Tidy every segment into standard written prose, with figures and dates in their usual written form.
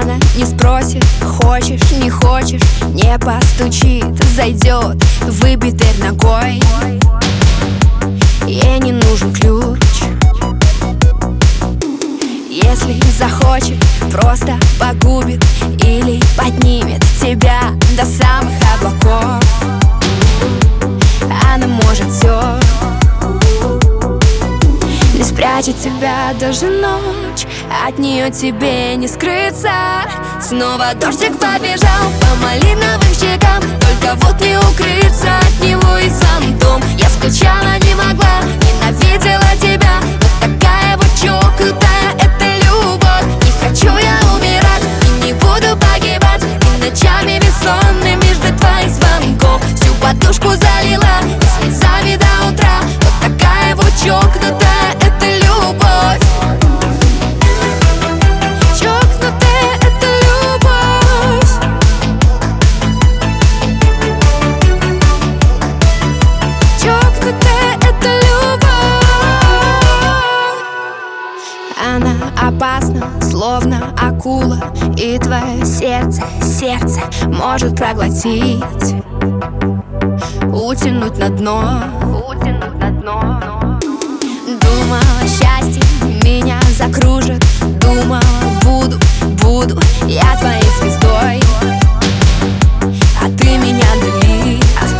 Она не спросит, хочешь, не хочешь, не постучит, зайдет, выбит дверь ногой. Ей не нужен ключ. Если захочет, просто погубит или поднимет тебя до самых облаков. Она может все, не спрячет тебя даже ночь, от нее тебе не скрыться. Снова дождик побежал по малиновым щекам, только вот не укрыться от него и зонтом. Я скучала, не могла, ненавидела тебя, вот такая вот чокнутая эта любовь. Не хочу я умирать и не буду погибать, и ночами бессонными ждать твоих звонков. Всю подушку залила и слезами до утра, вот такая вот чокнутая эта любовь. Чокнутая эта любовь. Чокнутая эта любовь. Она опасна, словно акула, и твое сердце может проглотить, утянуть на дно. Думала, счастье меня закружит, думала, буду я твоей звездой, а ты меня дали.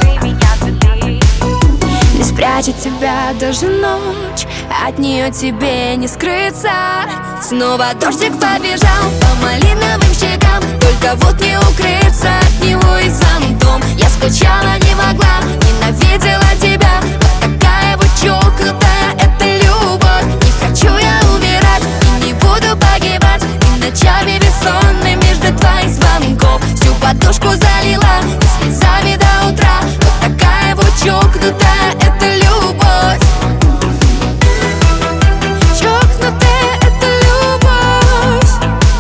Не спрячет тебя даже ночь, от нее тебе не скрыться. Снова дождик побежал по малиновым щекам, только вот не укрыться от него и зонтом. Я скучала, не могла, ненавидела тебя, вот такая вот чокнутая эта любовь. Не хочу я умирать и не буду погибать, и ночами бессонными ждать твоих звонков. Всю подушку залила и слезами до утра, вот такая вот чокнутая эта любовь. Чокнутая эта любовь.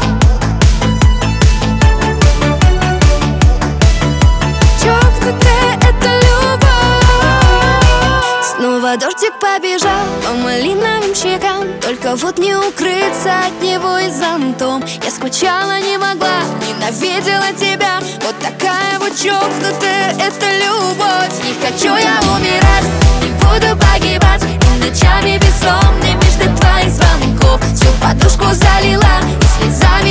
Чокнутая эта любовь. Снова дождик побежал по малиновым щекам, только вот не укрыться от него и зонтом. Я скучала, не могла, ненавидела тебя, вот такая вот чокнутая эта любовь. Не хочу я умирать, не буду погибать, и ночами бессонными ждать твоих звонков. Всю подушку залила и слезами